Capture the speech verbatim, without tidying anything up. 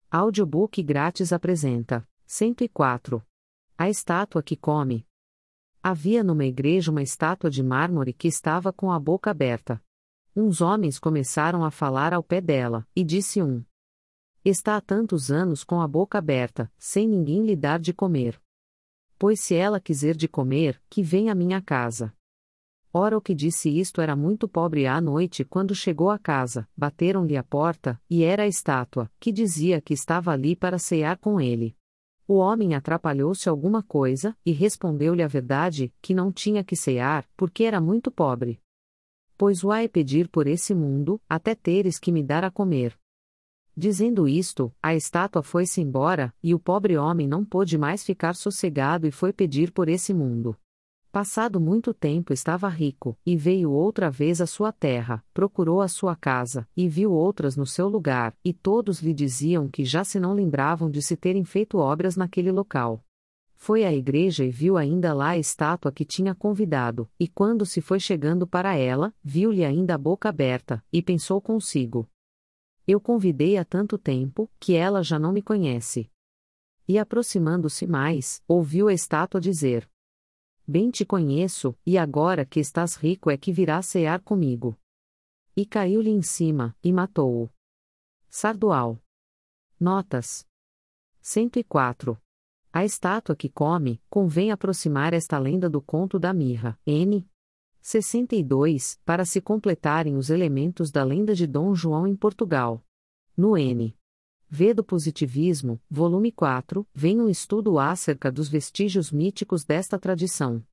Audiobook grátis apresenta: cento e quatro. A estátua que come. Havia numa igreja uma estátua de mármore que estava com a boca aberta. Uns homens começaram a falar ao pé dela, e disse um: Está há tantos anos com a boca aberta, sem ninguém lhe dar de comer. Pois se ela quiser de comer, que venha à minha casa. Ora, o que disse isto era muito pobre. À noite, quando chegou à casa, bateram-lhe à porta, e era a estátua, que dizia que estava ali para cear com ele. O homem atrapalhou-se alguma coisa, e respondeu-lhe a verdade, que não tinha que cear, porque era muito pobre. Pois o há é pedir por esse mundo, até teres que me dar a comer. Dizendo isto, a estátua foi-se embora, e o pobre homem não pôde mais ficar sossegado e foi pedir por esse mundo. Passado muito tempo estava rico, e veio outra vez à sua terra, procurou a sua casa, e viu outras no seu lugar, e todos lhe diziam que já se não lembravam de se terem feito obras naquele local. Foi à igreja e viu ainda lá a estátua que tinha convidado, e quando se foi chegando para ela, viu-lhe ainda a boca aberta, e pensou consigo: Eu convidei há tanto tempo, que ela já não me conhece. E aproximando-se mais, ouviu a estátua dizer: Bem te conheço, e agora que estás rico é que virás cear comigo. E caiu-lhe em cima, e matou-o. Sardual. Notas. cento e quatro. A estátua que come. Convém aproximar esta lenda do conto da mirra, N. sessenta e dois, para se completarem os elementos da lenda de Dom João em Portugal. No N. V do Positivismo, volume quatro, vem um estudo acerca dos vestígios míticos desta tradição.